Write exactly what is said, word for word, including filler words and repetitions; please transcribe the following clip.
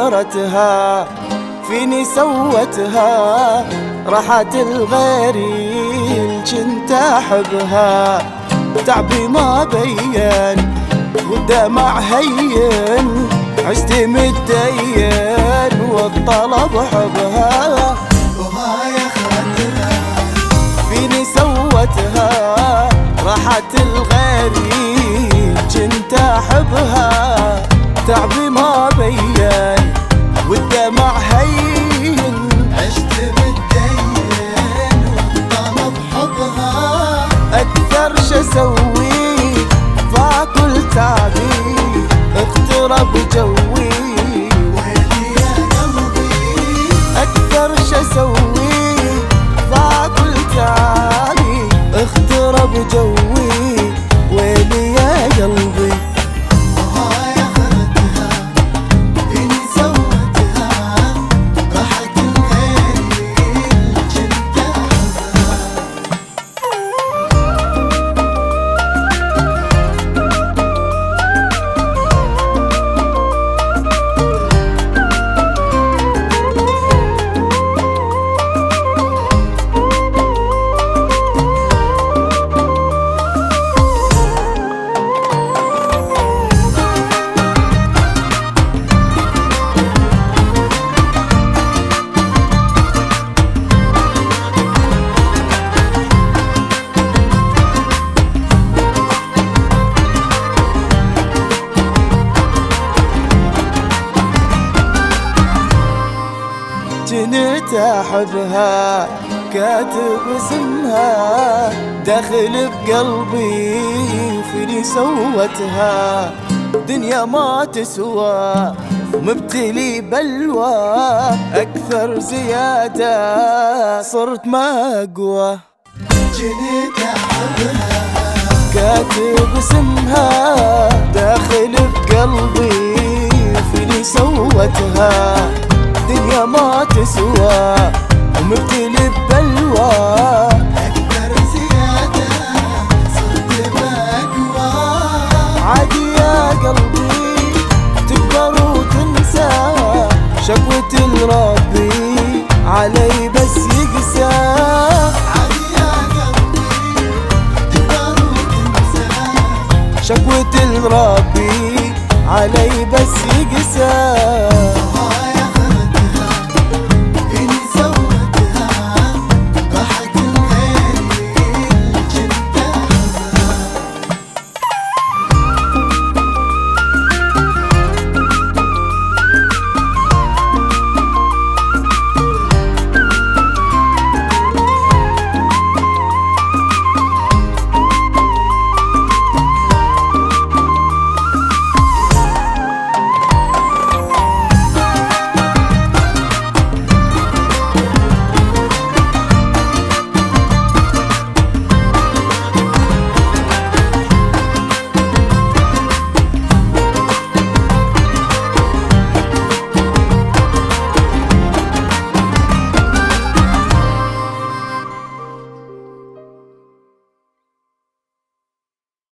خرتها فيني سوتها، راحت الغيري كنت احبها. تعبي ما بين والدمع هين، عشت متدين والطلب حبها. وهاي خرتها فيني سوتها، راحت الغيري كنت احبها. تعبي ما بين والدمع هين، عشت متدين والطلب حبها. اكثر شسوي فاكل تعبي، اغترب جوي ويلي يا قلبي. اكثر شسوي فاكل تعبي، اغترب جوي ويلي يا قلبي. وهاي خرتها فيني سوتها، راحت الغيري كنت احبها. كنت احبها كاتب اسمها، داخل بقلبي فيني سوتها. دنيا ما تسوى مبتلي بلوى، اكثر زيادة صرت ما اقوى. كنت احبها كاتب اسمها، داخل بقلبي فيني سوتها. دنيا ما تسوى ومبتلي ببلوى، أكبر زيادة صرت بأقوى. عادي يا قلبي تكبر وتنسى، شكوة لربي علي بس يقسى. عادي يا قلبي تكبر وتنسى، شكوة لربي علي بس يقسى.